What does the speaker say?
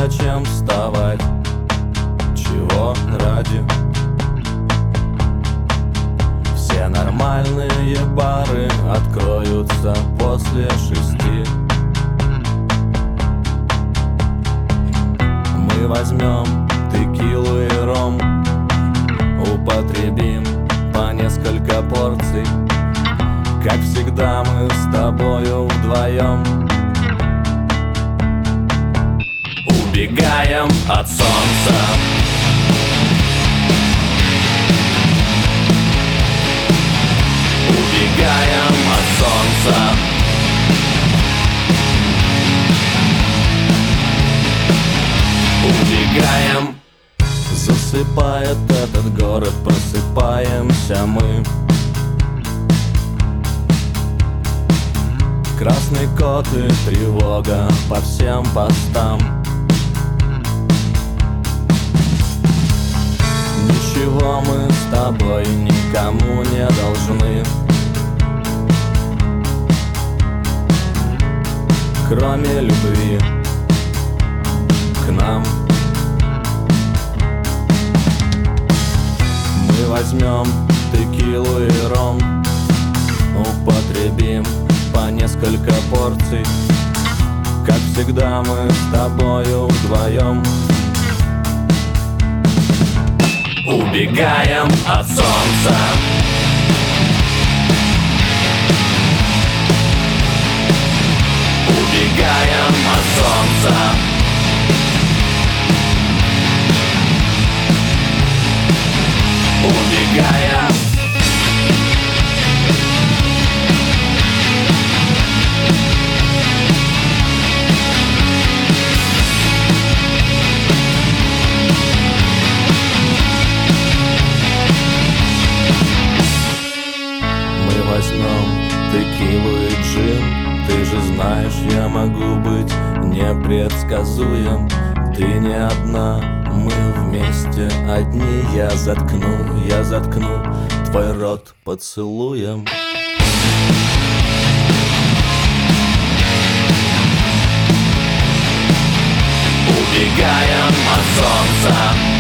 зачем вставать? Чего ради? Все нормальные бары откроются после 6. Мы возьмем текилу и ром, употребим по несколько порций. Как всегда мы с тобою вдвоем убегаем от солнца. Убегаем от солнца. Убегаем. Засыпает этот город, просыпаемся мы. Красный кот и тревога по всем постам. Ничего мы с тобой никому не должны, кроме любви к нам. Мы возьмем текилу и ром, употребим по несколько порций. Как всегда мы с тобою вдвоем убегаем от солнца. Убегаем от солнца. Убегаем. Возьмем текилу и джин. Ты же знаешь, я могу быть непредсказуем. Ты не одна, мы вместе одни. Я заткну твой рот поцелуем. Убегаем от солнца.